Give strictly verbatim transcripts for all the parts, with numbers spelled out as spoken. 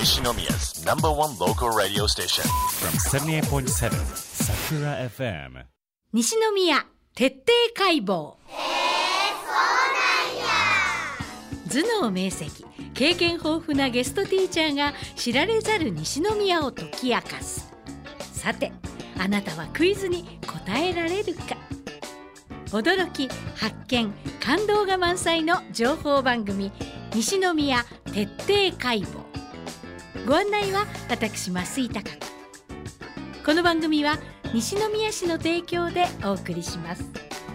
Nishinomiya's number one local radio station from seventy-eight point seven Sakura エフエム西宮徹底解剖。頭脳明晰、経験豊富なゲストティーチャーが知られざる西宮を解き明かす。さて、あなたはクイズに答えられるか。驚き、発見、感動が満載の情報番組、西宮徹底解剖。ご案内は私増井貴子。この番組は西宮市の提供でお送りします。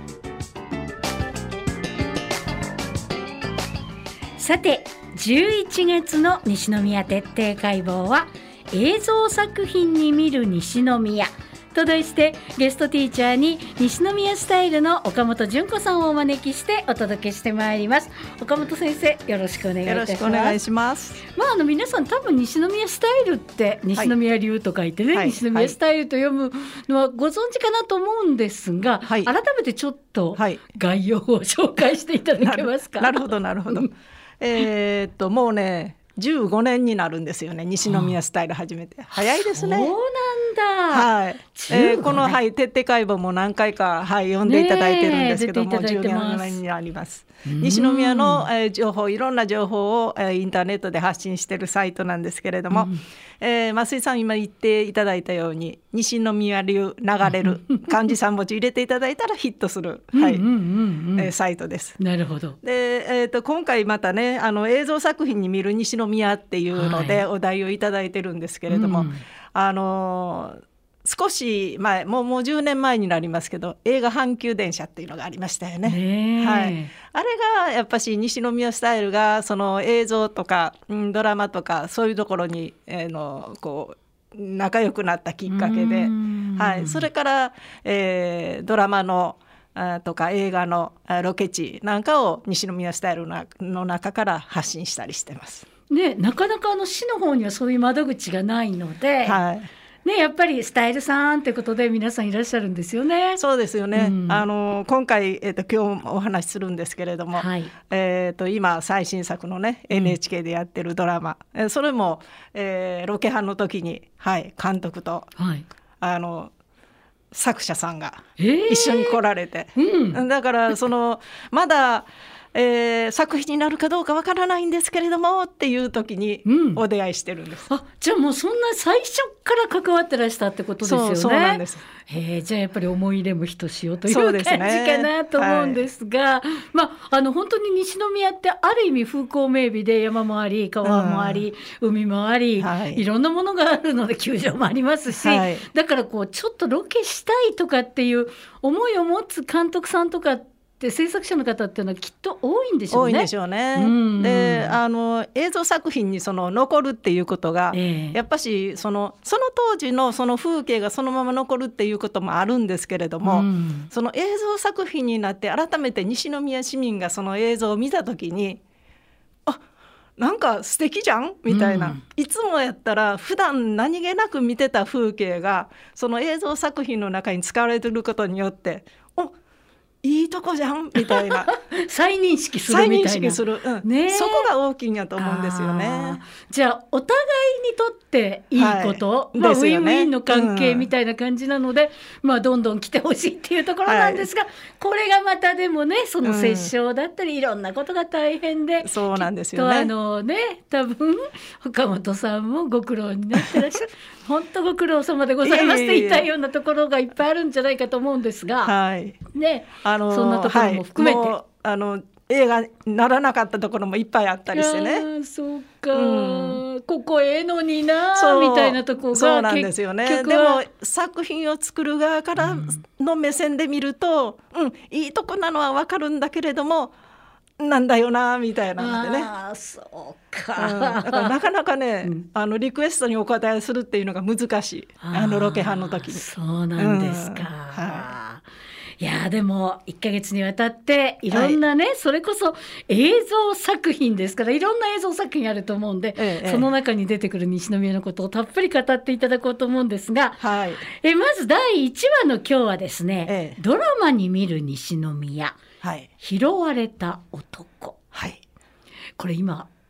さて、じゅういちがつの西宮徹底解剖は映像作品に見る西宮と題して、ゲストティーチャーに西宮スタイルの岡本純子さんをお招きしてお届けしてまいります。岡本先生、よろしくお願いいたします。 よろしくお願いします。 まあ、あの皆さん多分西宮スタイルって西宮流と書いてね、はい、西宮スタイルと読むのはご存知かなと思うんですが、はい、改めてちょっと概要を紹介していただけますか。 なるほどなるほどえーっともうねじゅうごねんになるんですよね、西宮スタイル始めて。早いですね。 そうなんだ、 はいえー、この、はい、徹底解剖も何回か、はい、読んでいただいてるんですけども、じゅうごねんになります。西宮の、えー、情報、いろんな情報を、えー、インターネットで発信しているサイトなんですけれども、うんえー、増井さん今言っていただいたように西宮流流れる漢字さん文字入れていただいたらヒットする、はいうんうんうんうんえー、サイトです。 なるほど。 で、えー、と今回またね、あの映像作品に見る西宮っていうのでお題をいただいてるんですけれども、はいうん、あのー少し前、もう、もうじゅうねんまえになりますけど、映画阪急電車っていうのがありましたよね。はい、あれがやっぱし西宮スタイルがその映像とか、うん、ドラマとかそういうところに、えー、のこう仲良くなったきっかけで、はい、それから、えー、ドラマのとか映画のロケ地なんかを西宮スタイルの中から発信したりしてます。 ね、なかなかあの市の方にはそういう窓口がないので、はいね、やっぱりスタイルさんということで皆さんいらっしゃるんですよね。 そうですよね、うん、あの今回、えーと、今日お話しするんですけれども、はいえーと、今最新作のね エヌエイチケー でやってるドラマ、うん、それも、えー、ロケハンの時に、はい、監督と、はい、あの作者さんが一緒に来られて、えーうん、だからそのまだえー、作品になるかどうかわからないんですけれどもっていう時にお出会いしてるんです、 うん、あじゃあもうそんな最初から関わってらしたってことですよね。 そう、そうなんです。 えー、じゃあやっぱり思い入れもひとしおという感じかなと思うんですが、はいまあ、あの本当に西宮ってある意味風光明媚で、山もあり川もあり、うん、海もあり、はい、いろんなものがあるので球場もありますし、はい、だからこうちょっとロケしたいとかっていう思いを持つ監督さんとかで制作者の方っていうのはきっと多いんでしょうね。 多いんでしょうね、うんうん、であの映像作品にその残るっていうことが、えー、やっぱしその、その当時のその風景がそのまま残るっていうこともあるんですけれども、うん、その映像作品になって改めて西宮市民がその映像を見たときに、あなんか素敵じゃんみたいな、うん、いつもやったら普段何気なく見てた風景がその映像作品の中に使われていることによって、おいいとこじゃんみたいな再認識するみたいな、再認識する、うんね、そこが大きいんやと思うんですよね。 じゃあお互いにとっていいこと、はいまあ、ウィンウィンの関係みたいな感じなので、うんまあ、どんどん来てほしいっていうところなんですが、はい、これがまたでもね、その折衝だったり、うん、いろんなことが大変で、 そうなんですよね。 きっとあのね、多分岡本さんもご苦労になってらっしゃる本当ご苦労様でございますって言いたいようなところがいっぱいあるんじゃないかと思うんですが、はいねあのー、そんなところも含めて、はい、もうあの映画にならなかったところもいっぱいあったりしてね。 そうか、うん、ここええのになみたいなところがそうなんですよね。でも作品を作る側からの目線で見ると、うん、うん、いいとこなのは分かるんだけれどもなんだよなみたいなのでね。 あそうか、 うん、だからなかなかね、うん、あのリクエストにお答えするっていうのが難しい、あのロケハンの時に。 そうなんですか、うんはい、いやでもいっかげつにわたっていろんなね、はい、それこそ映像作品ですから、いろんな映像作品あると思うんで、ええ、その中に出てくる西宮のことをたっぷり語っていただこうと思うんですが、はい、えまずだいいちわの今日はですね、ええ、ドラマに見る西宮、はい、拾われた男、はい、これ今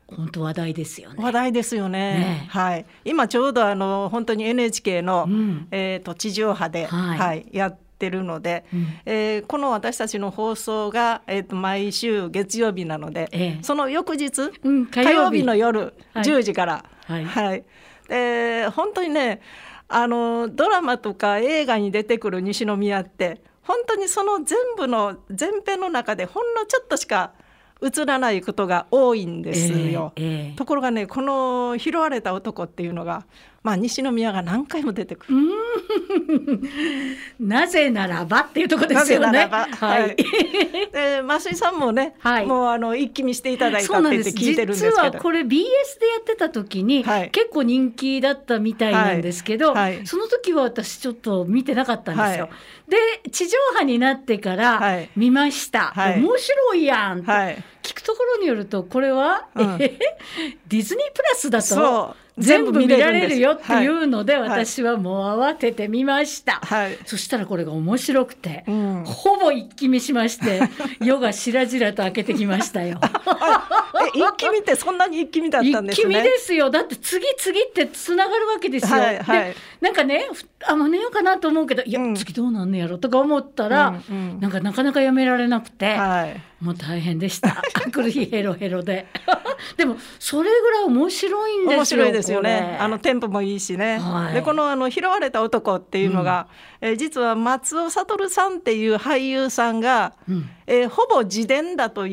本当話題ですよね。 話題ですよ ね, ねはい、今ちょうどあの本当に エヌエイチケー の、うんえー、と地上波で、 はいはい、やってるので、うんえー、この私たちの放送が、えー、と毎週月曜日なので、ええ、その翌日、うん、火曜日、火曜日の夜じゅうじから、はいはいはい、で本当にねあのドラマとか映画に出てくる西宮って本当にその全部の前編の中でほんのちょっとしか映らないことが多いんですよ、えーえー、ところがねこの拾われた男っていうのが、まあ、西宮が何回も出てくる。 なぜならばっていうところですよね。 なぜならば、はい、で増井さんもね、はい、もうあの一気見していただいたって言って聞いてるんですけど、 実はこれ ビーエス でやってた時に、はい、結構人気だったみたいなんですけど、はいはい、その時は私ちょっと見てなかったんですよ、はい、で地上波になってから見ました、はい、面白いやんって、はい、聞くところによるとこれは、うん、ディズニープラスだと全部見られるよっていうので、はい、私はもう慌てて見ました、はい、そしたらこれが面白くて、うん、ほぼ一気見しまして夜がしらじらと明けてきましたよ。 え一気見ってそんなに一気見だったんですね。 一気見ですよ。だって次々ってつながるわけですよ、はいはい、でなんかねあもう寝ようかなと思うけどいや、うん、次どうなんねやろとか思ったら、うんうん、なんかなかなかやめられなくて、はい、もう大変でした来る日ヘロヘロででもそれぐらい面白いんですよ。 面白いですよね。あのテンポもいいしね、はい、でこの、あの拾われた男っていうのが、うんえー、実は松尾諭さんっていう俳優さんが、うんえー、ほぼ自伝だという、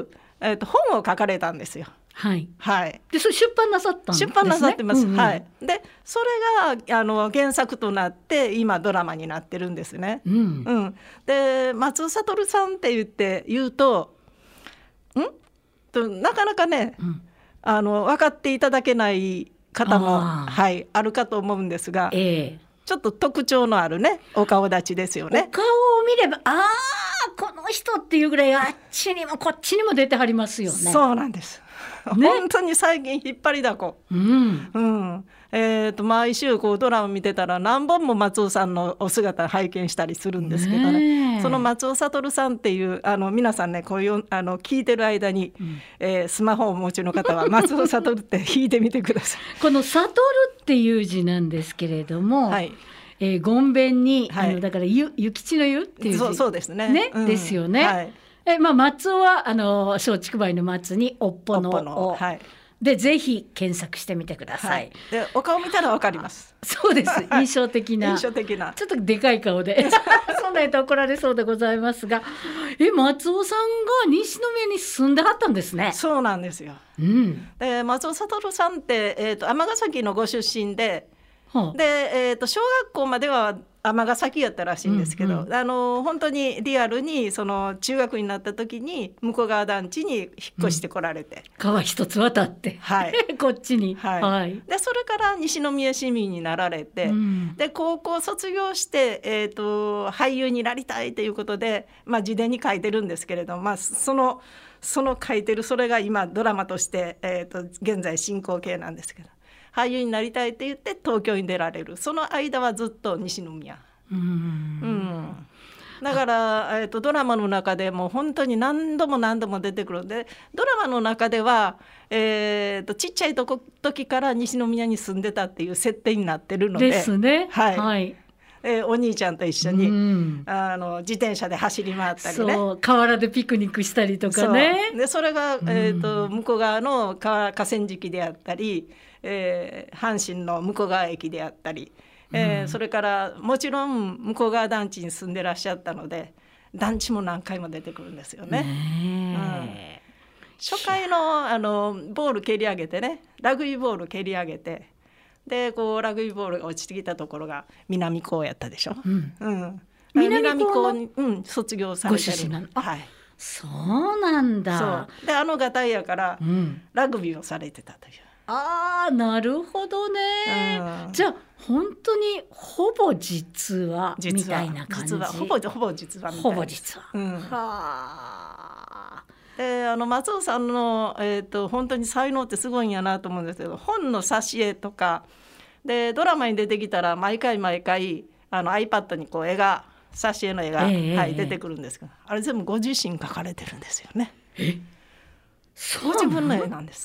えー、と本を書かれたんですよ。 はいはい、 でそれ出版なさったんですね。 出版なさってます、うんうんはい、 でそれがあの原作となって今ドラマになってるんですね、うんうん、で松尾諭さんって言って言うとんとなかなかね、うん、あの分かっていただけない方もあ,、はい、あるかと思うんですが、えー、ちょっと特徴のあるねお顔立ちですよね。 お顔を見ればあこの人っていうぐらいあっちにもこっちにも出てはりますよね。 そうなんです、ね、本当に最近引っ張りだこ、うんうんえー、と毎週こうドラマ見てたら何本も松尾さんのお姿拝見したりするんですけど ね, ねその松尾諭さんっていうあの皆さんねこういうあの聞いてる間に、うんえー、スマホをお持ちの方は松尾諭って引いてみてください。 この悟っていう字なんですけれども、はいえー、ごんべんに、はい、あのだからゆ諭吉の湯っていう字そう、そうですね、 ねうん、 ですよね、はいえまあ、松尾はあの松竹梅の松におっぽのお、はい、でぜひ検索してみてください、はい、 でお顔見たらわかります。 そうです印象的な印象的なちょっとでかい顔でそんなにと怒られそうでございますがえ松尾さんが西宮に住んではったんですね。 そうなんですよ、うん、で松尾諭さんって、えーと、尼崎のご出身で、はあ、で、えーと、小学校までは尼崎やったらしいんですけど、うんうん、あの本当にリアルにその中学になった時に向こう側団地に引っ越してこられて、うん、 川一つ渡って、はい、こっちに、 はいはい、でそれから西宮市民になられて、うん、で高校卒業して、えーと、俳優になりたいということで、まあ、自伝に書いてるんですけれども、まあ、そのその書いてるそれが今ドラマとして、えーと、現在進行形なんですけど俳優になりたいって言って東京に出られる。その間はずっと西宮、うん、うん、だから、えーと、ドラマの中でも本当に何度も何度も出てくるんでドラマの中では、えーと、ちっちゃいとこ時から西宮に住んでたっていう設定になってるのでですね、 はいはいえー、お兄ちゃんと一緒に、うん、あの自転車で走り回ったりねそう河原でピクニックしたりとかね。 そうでそれが、えーと、向こう側の河川敷であったりえー、阪神の向川駅であったり、えーうん、それからもちろん向こう側団地に住んでらっしゃったので団地も何回も出てくるんですよね、ねうん、初回 の, あのボール蹴り上げてねラグビーボール蹴り上げてでこうラグビーボールが落ちてきたところが南高やったでしょ、うんうん、南高に、うん、卒業されたりご出身なの、はい、 そうなんだ。 そうであのがたいやから、うん、ラグビーをされてたという。 あーなるほどね、うん、じゃあ本当にほぼ実話みたいな感じ。 実はほぼほぼ実話みたいなほぼ実話、うん、はあであの松尾さんの、えーと、本当に才能ってすごいんやなと思うんですけど本の挿絵とかでドラマに出てきたら毎回毎回あの iPad にこう絵が挿絵の絵が、えーはい、出てくるんですけどあれ全部ご自身描かれてるんですよね。 えご自分の絵なんですって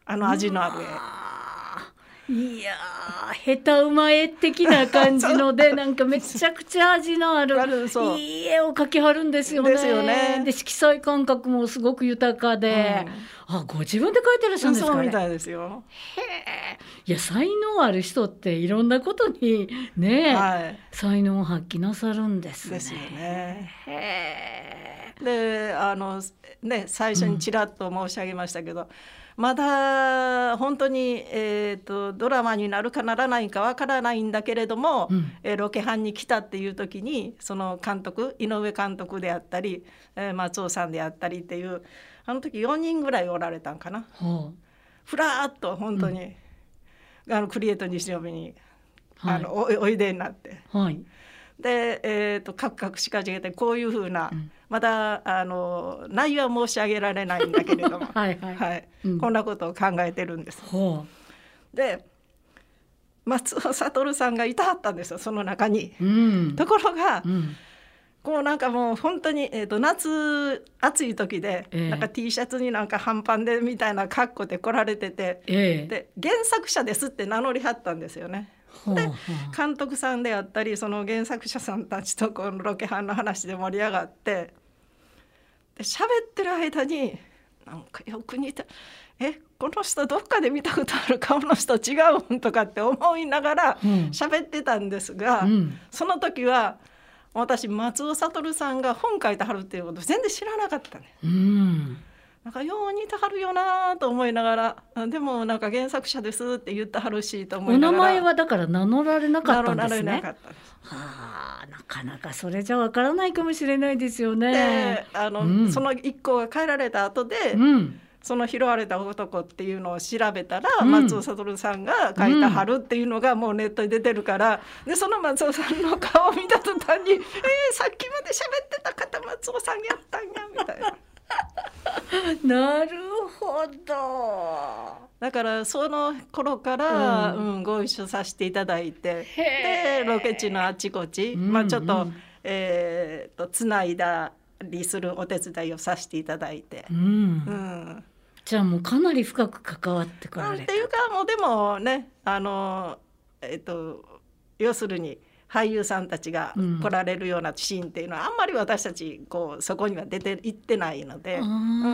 あの味のある絵。いやー下手馬絵的な感じのでなんかめちゃくちゃ味のあるいい絵を描きはるんですよね。 ですよね。 で色彩感覚もすごく豊かで、うん、あご自分で描いてらっしゃるんですか。 そうみたいですよ。 へえ。いや才能ある人っていろんなことにね、はい、才能を発揮なさるんですね。 ですよね。 へえ。 であのね最初にちらっと申し上げましたけど、うんまだ本当に、えーと、ドラマになるかならないかわからないんだけれども、うんえー、ロケハンに来たっていう時にその監督井上監督であったり、えー、松尾さんであったりっていうあの時よにんぐらいおられたんかな、はあ、ふらーっと本当に、うん、あのクリエイト西帯に、はい、あの お, おいでになって、はいでえー、とカクカクしかじげてこういうふうな、うん、まだあの内容は申し上げられないんだけれどもはい、はいはいうん、こんなことを考えてるんです。で松尾諭さんがいたはったんですよその中に、うん、ところが、うん、こうなんかもう本当に、えー、と夏暑い時で、えー、なんか T シャツになんか半パンでみたいな格好で来られてて、えー、で原作者ですって名乗りはったんですよね。で監督さんであったりその原作者さんたちとこのロケハンの話で盛り上がってで喋ってる間になんかよく似たえこの人どっかで見たことある顔の人違うんとかって思いながら喋ってたんですが、うん、その時は私松尾諭さんが本書いてはるっていうこと全然知らなかったね、うんなんかよう似てはるよなと思いながらでもなんか原作者ですって言ってはるしと思いながらお名前はだから名乗られなかったんですね。名乗られなかったです。はあ、なかなかそれじゃわからないかもしれないですよね。 であの、うん、その一行が帰られた後で、うん、その拾われた男っていうのを調べたら、うん、松尾諭さんが書いたはるっていうのがもうネットに出てるから、うん、でその松尾さんの顔を見た途端にえー、さっきまで喋ってた方松尾さんやったんやみたいななるほど。 だからその頃から、うんうん、ご一緒させていただいてでロケ地のあちこち、うんうんまあ、ちょっと、えー、とつないだりするお手伝いをさせていただいて、うんうん、 じゃあもうかなり深く関わってこられた。 っていうかもうでもねあの、えー、と要するに俳優さんたちが来られるようなシーンっていうのは、うん、あんまり私たちこうそこには出て行ってないので、うん、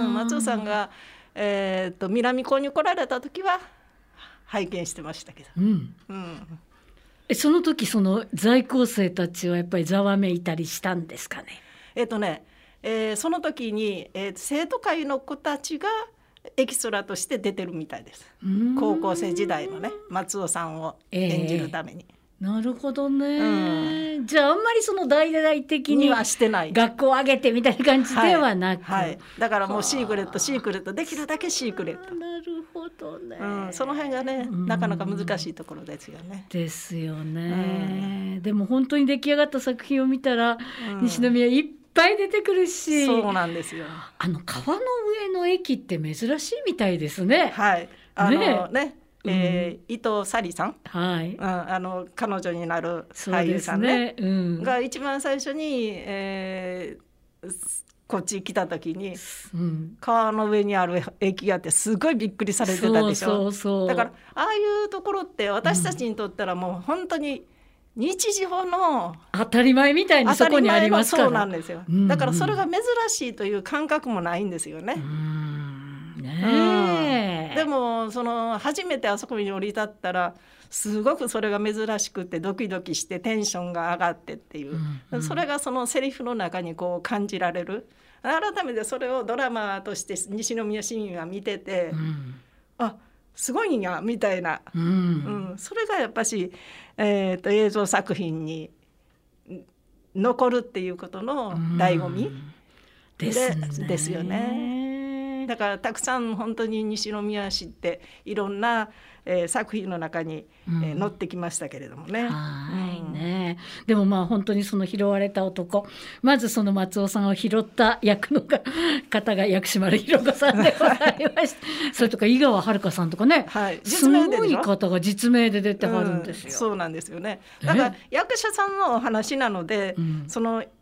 松尾さんが、えー、と南高に来られた時は拝見してましたけど、うんうん、 えその時その在校生たちはやっぱりざわめいたりしたんですかね。 えっとね、えー、その時に、えー、生徒会の子たちがエキストラとして出てるみたいです。高校生時代のね松尾さんを演じるために、えーなるほどね、うん、じゃああんまりその大々的にはしてない学校を挙げてみたいな感じではなく、 はいはい、だからもうシークレットシークレットできるだけシークレット。 なるほどね、 うん、その辺がねなかなか難しいところですよね。 ですよね、うん、でも本当に出来上がった作品を見たら、うん、西宮いっぱい出てくるしそうなんですよ。 あの川の上の駅って珍しいみたいですね。 はいあのねねえー、伊藤沙莉さん、 はいうん、 あの彼女になる俳優さん ね, ね、うん、が一番最初に、えー、こっち来た時に、うん、川の上にある駅があってすごいびっくりされてたでしょ。 そうそうそうだからああいうところって私たちにとったらもう本当に日常の当たり前みたいにそこにありますから。 そうなんですよ、うんうん、だからそれが珍しいという感覚もないんですよね。 うんねうん、でもその初めてあそこに降り立ったらすごくそれが珍しくてドキドキしてテンションが上がってっていう、うんうん、それがそのセリフの中にこう感じられる。改めてそれをドラマとして西宮市民が見てて、うん、あすごいんやみたいな、うんうん、それがやっぱし、えーと、映像作品に残るっていうことの醍醐味、うん、で、ですね、ですよね。だからたくさん本当に西宮市っていろんな、えー、作品の中に、うんえー、載ってきましたけれどもね。 はいね、うん、でもまあ本当にその拾われた男、まずその松尾さんを拾った役の方が薬師丸ひろ子さんでございましたそれとか井川遥さんとかね、はい、すごい方が実名で出てはるんですよ、 うん、そうなんですよね。だから役者さんのお話なので、うん、その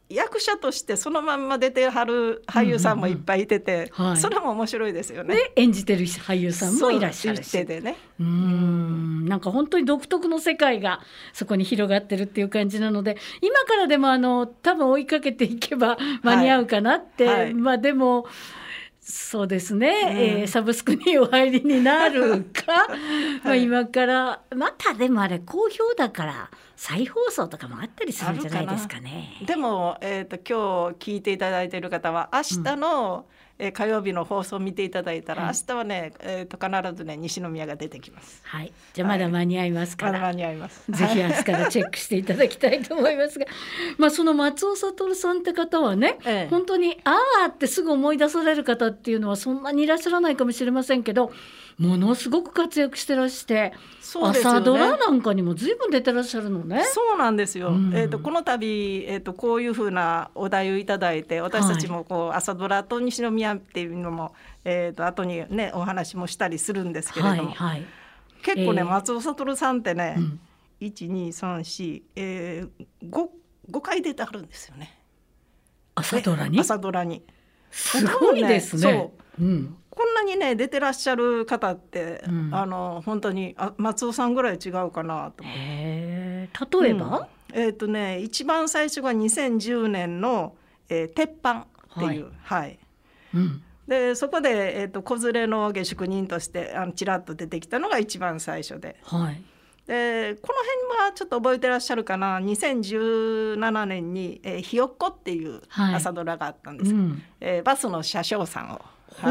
役者としてそのまんま出てはる俳優さんもいっぱいいてて、 うんうんうんはい、 それも面白いですよね。 で演じてる俳優さんもいらっしゃるし、 そうでね、 うーんなんか本当に独特の世界がそこに広がってるっていう感じなので、今からでもあの多分追いかけていけば間に合うかなって、はいはい、まあでもそうですね、うんえー、サブスクにお入りになるか、はいまあ、今からまたでもあれ好評だから再放送とかもあったりするんじゃないですかね。 でも、えーと、今日聞いていただいている方は明日の、うんえー、火曜日の放送を見ていただいたら、はい、明日はね、えー、と必ずね西宮が出てきます。 はい、じゃあまだ間に合いますから、 はい、まだ間に合います。 ぜひ明日からチェックしていただきたいと思いますがまあその松尾悟さんって方はね、ええ、本当にあーってすぐ思い出される方っていうのはそんなにいらっしゃらないかもしれませんけど、ものすごく活躍してらして、そうですよね、朝ドラなんかにも随分出てらっしゃるのね。 そうなんですよ、うんえー、とこの度、えー、とこういうふうなお題をいただいて、私たちもこう、はい、朝ドラと西宮っていうのも、えー、と後にねお話もしたりするんですけれども、はいはい、結構ね、えー、松尾悟さんってね、うん、いちにさんよん、えー、5, 5回出てあるんですよね、 朝ドラに。 朝ドラにすごいですね。そう、うんこんなにね出てらっしゃる方って、うん、あの本当にあ松尾さんぐらい違うかなと思って。 へー、例えば、 うん、えっ、ー、とね一番最初がにせんじゅうねんの、えー、鉄板っていう、はいはいうん、でそこで、えー、と子連れの下宿人としてあのちらっと出てきたのが一番最初で、はい、でこの辺はちょっと覚えてらっしゃるかな。にせんじゅうななねんに、えー、ひよっこっていう朝ドラがあったんです、はいうんえー、バスの車掌さんをはい、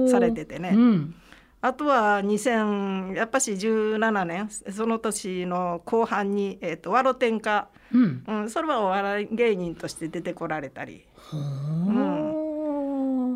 されててね、うん、あとはにせんやっぱしじゅうななねんその年の後半に、えー、とわろ天下、うんうん、それはお笑い芸人として出てこられたり、うん、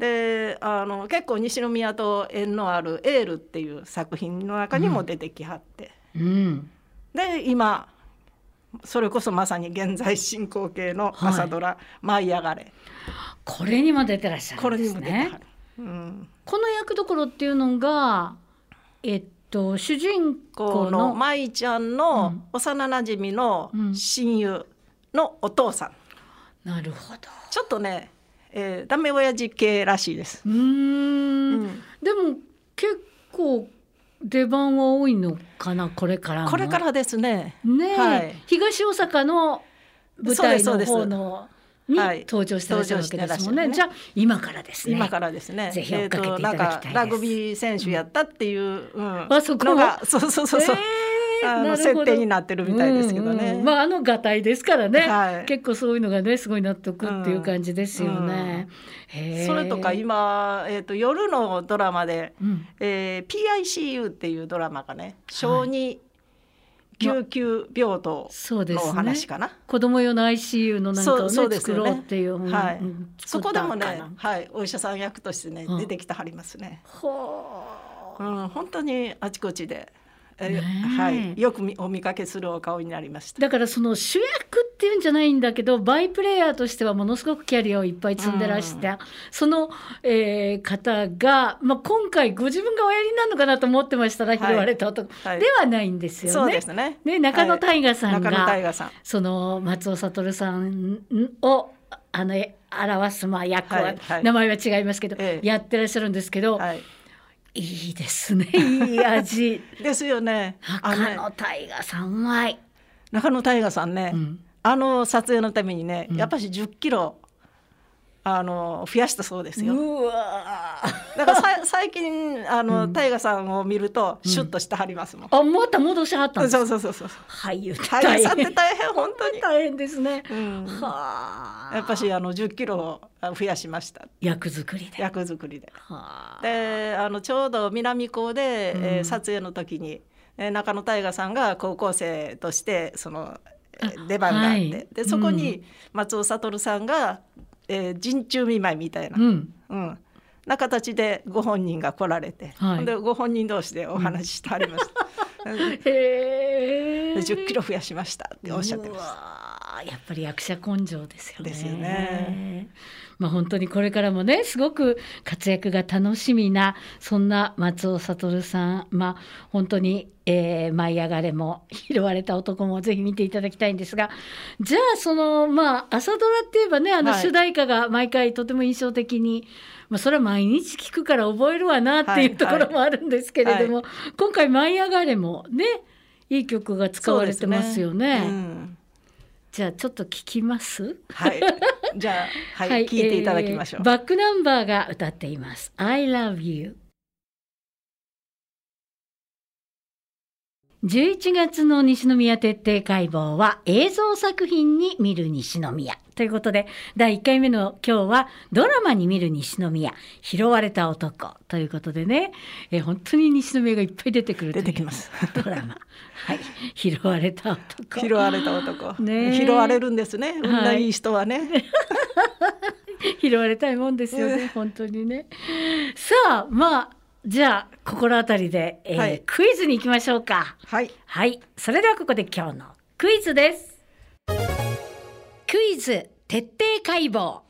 であの結構西宮と縁のあるエールっていう作品の中にも出てきはって、うんうん、で今それこそまさに現在進行形の朝ドラ、はい、舞い上がれ、 これにも出てらっしゃるんですね。 これにも出てはる、うん、 この役どころっていうのが、えっと、主人公の舞ちゃんの幼なじみの親友のお父さん、 うん、なるほど。 ちょっとね、えー、ダメ親父系らしいです。 うーん、うん、でも結構出番は多いのかな、これからの。 これからですね。 ね、はい、東大阪の舞台の方のに登場してらっしゃるわけですもんね、はい、じゃあ今からですね。 今からですね。 ぜひ追っかけていただきたいです。えー、なんかラグビー選手やったっていう、うん、 あそこのがそうそうそうそう、えー、あの設定になってるみたいですけどね、 うんうん、まあ、あのがたいですからね、 はい、 結構そういうのがねすごい納得っていう感じですよね、 うんうん、それとか今、えー、と夜のドラマで、うんえー、ピーアイシーユー っていうドラマがね小児、はい救急病棟のお話かな、ね、 子供用の アイシーユー のなんかを、ね、そう作ろうっていう、 はいうん、 そこでもね、はい、お医者さん役としてね、うん、出てきてはりますね、うん、本当にあちこちで、えはい、よくお見かけするお顔になりました。 だからその主役っていうんじゃないんだけどバイプレイヤーとしてはものすごくキャリアをいっぱい積んでらした、うん、その、えー、方が、まあ、今回ご自分がおやりになるのかなと思ってましたら、はい、拾われた男、はい、ではないんですよね。 そうですね。 ね、中野大河さんが、 はい、さんその松尾悟さんをあの表すまあ役は、はいはい、名前は違いますけど、ええ、やってらっしゃるんですけど、はい、いいですね、いい味ですよね。 中野大河さんは中野大河さんね、うん、あの撮影のためにね、うん、やっぱしじゅっキロあの増やしたそうですよ。うわだからさ最近あの、うん、大河さんを見るとシュッとしてはりますもん、 うん、あまた戻しはったんですか。 そうそうそうそう俳優俳優さんって大変本当に大変ですね、 うん、はやっぱしあのじゅっキロ増やしました。 役作りで役作りでであのちょうど南高で、うんえー、撮影の時に、えー、中野大河さんが高校生としてその出番があって、はい、でそこに松尾悟さんが、えー、陣中見舞いみたいな、うんうん、な形でご本人が来られて、はい、でご本人同士でお話ししてありました、うん、へじゅっキロ増やしましたっておっしゃってました。 あやっぱり役者根性ですよね。 ですよね。 まあ、本当にこれからもねすごく活躍が楽しみなそんな松尾諭さん、まあ、本当に、えー、舞い上がれも拾われた男もぜひ見ていただきたいんですが、じゃあその、まあ、朝ドラっていえばねあの主題歌が毎回とても印象的に、はい、まあ、それは毎日聞くから覚えるわなっていうところもあるんですけれども、はいはい、今回舞い上がれもねいい曲が使われてますよね。うん、じゃあちょっと聞きます。 はい。じゃあ、はい、はい、聞いていただきましょう、 えー。バックナンバーが歌っています。I love you。じゅういちがつの西宮徹底解剖は映像作品に見る西宮ということで、だいいっかいめの今日はドラマに見る西宮、拾われた男ということでね、え本当に西宮がいっぱい出てくるという出てきますドラマはい、拾われた男拾われた男、ね、拾われるんですね、運がいい人はね、はい、 拾われたいもんですよね本当にね。さあまあじゃあ心当たりで、えーはい、クイズに行きましょうか。 はい、 はい、それではここで今日のクイズです。クイズ徹底解剖。えー、そうなんや。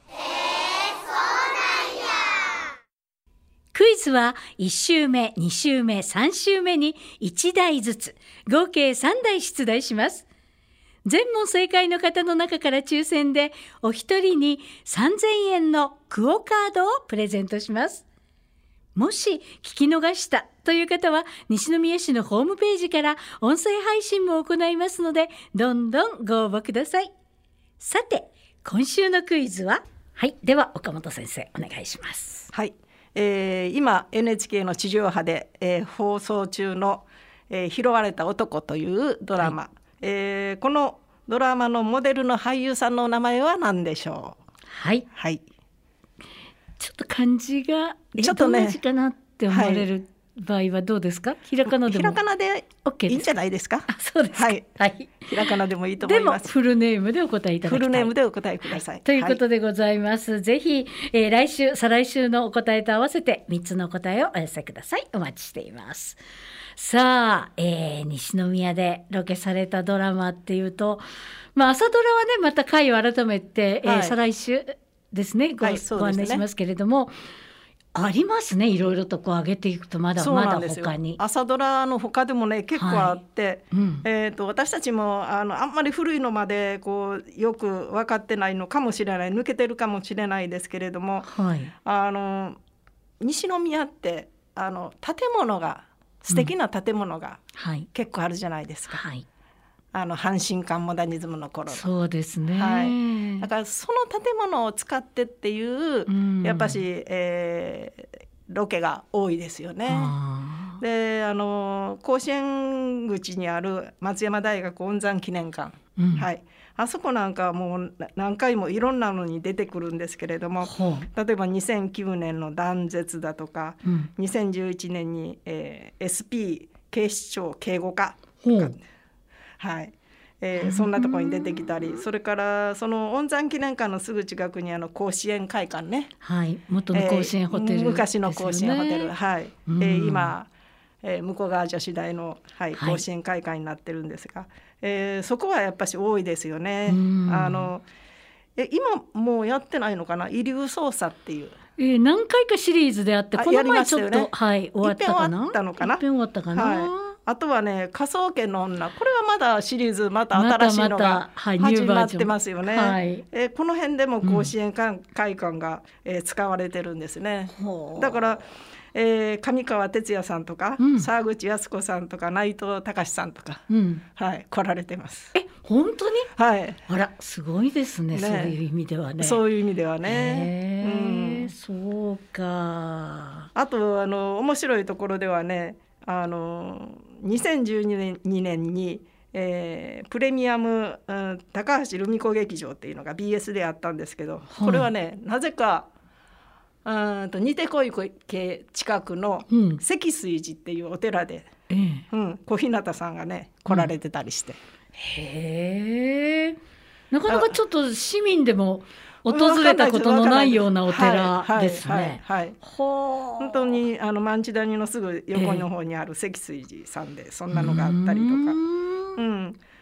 クイズはいち週目、に週目、さん週目にいち題ずつ合計さん題出題します。全問正解の方の中から抽選でお一人にさんぜんえんのクオカードをプレゼントします。もし聞き逃したという方は西宮市のホームページから音声配信も行いますのでどんどんご応募ください。さて今週のクイズは、はい、では岡本先生お願いします。 はい、えー、今 エヌエイチケー の地上波で、えー、放送中の、えー、拾われた男というドラマ、はい、えー、このドラマのモデルの俳優さんの名前は何でしょう。 はい、 はい、 ちょっと漢字がちょっとね、同じかなって思われる場合はどうですか？はい、ひらかなでもひらかなでいいんじゃないですか？ あ、そうですか。はい、はい、 ひらかなでもいいと思います。 でもフルネームでお答えいただきたい。 フルネームでお答えください。はい、 ということでございます。はい、ぜひ、えー、来週再来週のお答えと合わせてみっつの答えをお寄せください。お待ちしています。さあ、えー、西宮でロケされたドラマっていうと、まあ、朝ドラはねまた回を改めて、はい、えー、再来週ですね ご,、はい、そうですね、ご案内しますけれども、ありますね、いろいろとこう上げていくとまだまだ他に朝ドラの他でもね結構あって、はい、うん、えー、と私たちもあのあんまり古いのまでこうよく分かってないのかもしれない、抜けてるかもしれないですけれども、はい、あの西宮ってあの建物が素敵な建物が結構あるじゃないですか、うん、はい、あの阪神間モダニズムの頃の。 そうですね、 はい、だからその建物を使ってっていう、うん、やっぱし、えー、ロケが多いですよね。であの甲子園口にある松山大学温山記念館、うん、はい、あそこなんかもう何回もいろんなのに出てくるんですけれども、例えばにせんきゅうねんの断絶だとか、うん、にせんじゅういちねんに、えー、エスピー 警視庁警護課とか、はい、えー、そんなところに出てきたり、それからその温山記念館のすぐ近くにあの甲子園会館ね、 はい、元の甲子園ホテル、ね、 えー、昔の甲子園ホテル、はい、えー、今、えー、向こう側女子大の、はい、甲子園会館になってるんですが、はい、えー、そこはやっぱし多いですよね。あのえ今もうやってないのかな、遺留捜査っていう、 えー、何回かシリーズであってこの前ちょっと、ね、はい、終わったかな、 一遍終わったのかな、 一遍終わったかな、はい、 あとはね科捜研の女、これはまだシリーズまた新しいのが始まってますよね、またまた、はい、えー、この辺でも甲子園会館が、うん、えー、使われてるんですね。だからえー、上川哲也さんとか、うん、沢口靖子さんとか内藤隆さんとか、うん、はい、来られてます。 え、本当に？ はい、 あらすごいですね、ね、そういう意味ではね。 そういう意味ではね、 うん、そうか。 あとあの面白いところではね、あのにせんじゅうにねんに、えー、プレミアム、うん、高橋留美子劇場っていうのが ビーエス であったんですけど、はい、これはねなぜかうんと似てこい家近くの積水寺っていうお寺で、うんうん、小日向さんがね来られてたりして、うん、 へー、なかなかちょっと市民でも訪れたことのないようなお寺ですね。 本当にあの万谷のすぐ横の方にある積水寺さんでそんなのがあったりとか、えーうん、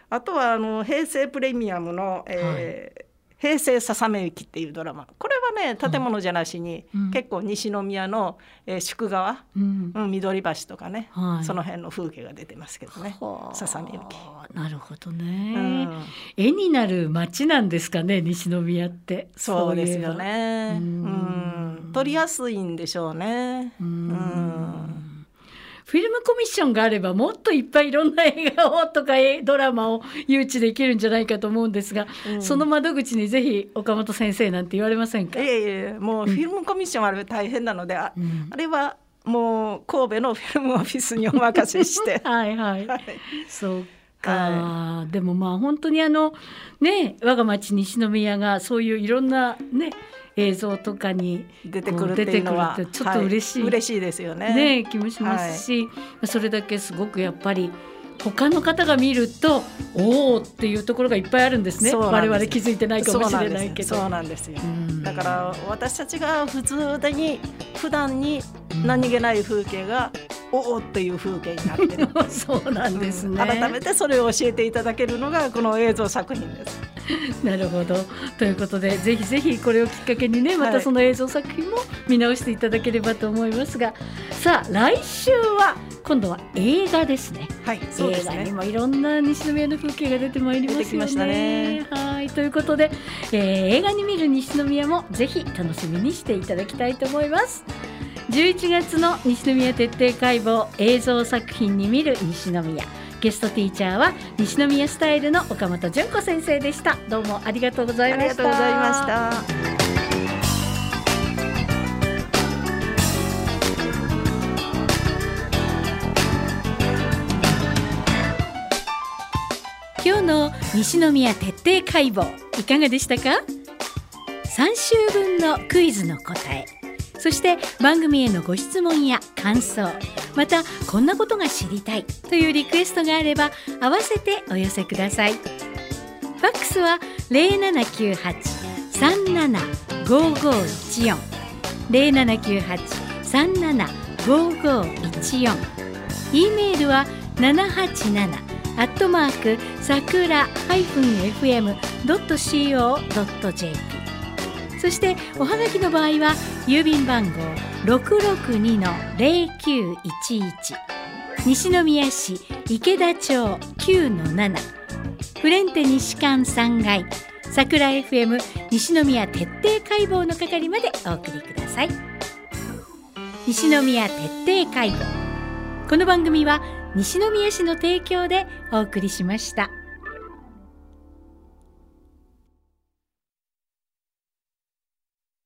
あとはあの平成プレミアムの、えーはい、平成ささめ雪っていうドラマ、これはね建物じゃなしに、うん、結構西宮の、えー、宿川、うんうん、緑橋とかね、はい、その辺の風景が出てますけどね、ささめ雪。 なるほどね、うん、絵になる街なんですかね、西宮って。 そうですよね、うん、撮りやすいんでしょうね。うん、うんフィルムコミッションがあればもっといっぱいいろんな映画をとかドラマを誘致できるんじゃないかと思うんですが、うん、その窓口にぜひ岡本先生なんて言われませんか？ いえいえ、もうフィルムコミッションあれ大変なので、うん、あれはもう神戸のフィルムオフィスにお任せしてはい、はいはい、そうか、はい、でもまあ本当にあのね、我が町西宮がそういういろんなね映像とかに出てくるっていうのはちょっと嬉しい、はい、 嬉しいですよね、 ね気もしますし、はい、それだけすごくやっぱり他の方が見るとおおっていうところがいっぱいあるんですね。我々気づいてないかもしれないけど、 そうなんですよ。だから私たちが普通に普段に何気ない風景がおおっていう風景になってるそうなんですね、 うん、改めてそれを教えていただけるのがこの映像作品です。 なるほど、ということでぜひぜひこれをきっかけにね、またその映像作品も見直していただければと思いますが、さあ来週は今度は映画ですね。はい、そうですね。映画にもいろんな西宮の風景が出てまいりますよね。出てきましたね。はい、ということで、えー、映画に見る西宮もぜひ楽しみにしていただきたいと思います。じゅういちがつの西宮徹底解剖映像作品に見る西宮、ゲストティーチャーは西宮スタイルの岡本純子先生でした。どうもありがとうございました。ありがとうございました。今日の西宮徹底解剖いかがでしたか？さん週分のクイズの答え、そして番組へのご質問や感想、またこんなことが知りたいというリクエストがあれば合わせてお寄せください。ファックスは ゼロななきゅうはち さんなな ごーごーいちよん ゼロななきゅうはち さんなな ごーごーいちよん、 E メールはななはちななアットマークさくら エフエムドットコードットジェーピー、 そしておはがきの場合は郵便番号 ろくろくにのゼロきゅういちいち 西宮市池田町 きゅうのなな フレンテ西館さんがいさくら エフエム 西宮徹底解剖の係までお送りください。西宮徹底解剖、この番組は西宮市の提供でお送りしました。